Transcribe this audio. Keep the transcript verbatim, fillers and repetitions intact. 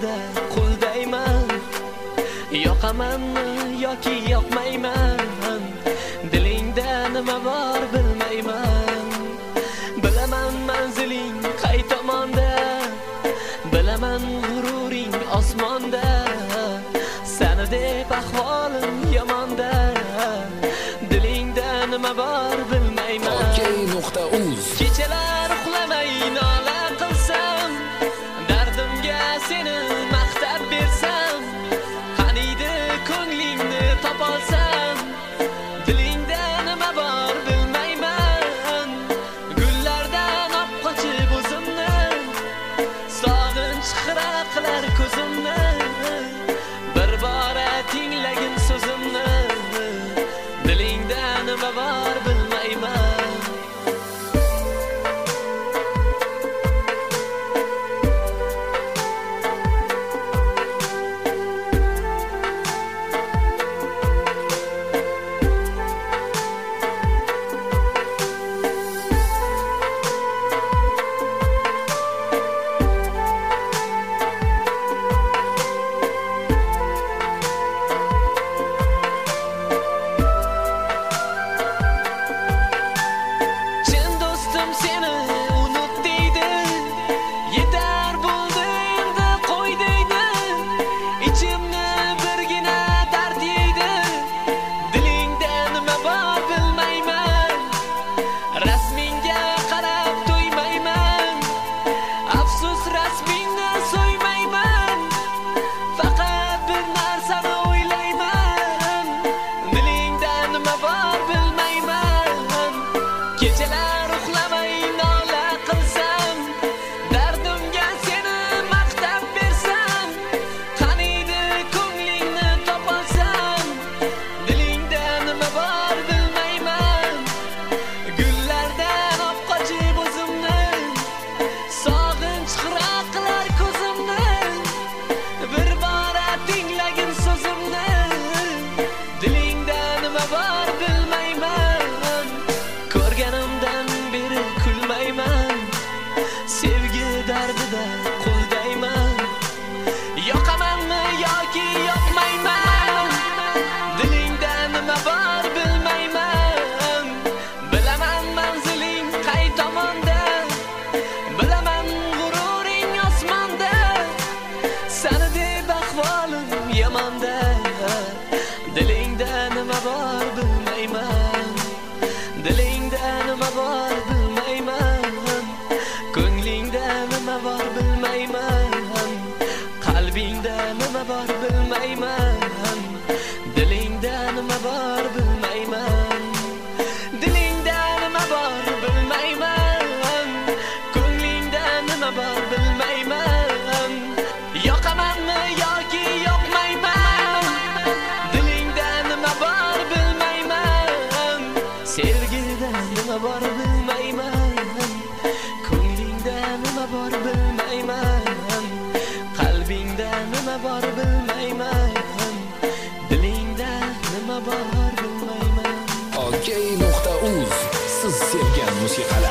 dardida qo'ldayman. Yoqamanmi yoki yoqmayman, dilingda nima bor bilmayman. Bilaman manziling qay tomonda, bilaman g'ururing osmonda. Seni deb ahvolim yomonda, dilingda nima bor bilmayman. okey nuqta uz Kechalar uxlamay nola qilsam, dardimga seni maqtab bersam, qaniydi ko'nglingni topolsam, dilingda nima bor bilmayman. Gullardan olib qochib o'zimni, sog'inch xira qilar ko'zimni. Bir bora tinglagin so'zimni, dilingda nima bor bilmayman. Kechalar uxlamay nola qilsam, dardimga seni maqtab bersam, qaniydi ko'nglingni topolsam, dilingda nima bor bilmayman. Gullardan olib qochib o'zimni, sog'inch xira qilar ko'zimni. Bir bora tinglagin so'zimni, dilingda nima bor bilmayman. Ko'rganimdan beri kulmayman, sevgi dardida qo'ldayman. Yoqamanmi yoki yoqmayman, dilingda nima bor bilmayman. Bilaman manziling qay tomonda, bilaman g'ururing osmonda. Seni deb ahvolim yomonda, dilingda nima bor bilmayman. Dilingda nima bor bilmayman, ko'nglingda nima bor bilmayman, qalbingda nima bor bilmayman, dilingda nima bor bilmayman. Dilingda nima bor bilmayman, ko'nglingda nima bor bilmayman. Yoqamanmi yoki yoqmayman, dilingda nima bor bilmayman. Sevgida nima bor bilmayman, ko'nglingda nima bor bilmayman, qalbingda nima bor bilmayman, dilingda nima bor bilmayman. okey nuqta uz siz sevgan musiqalar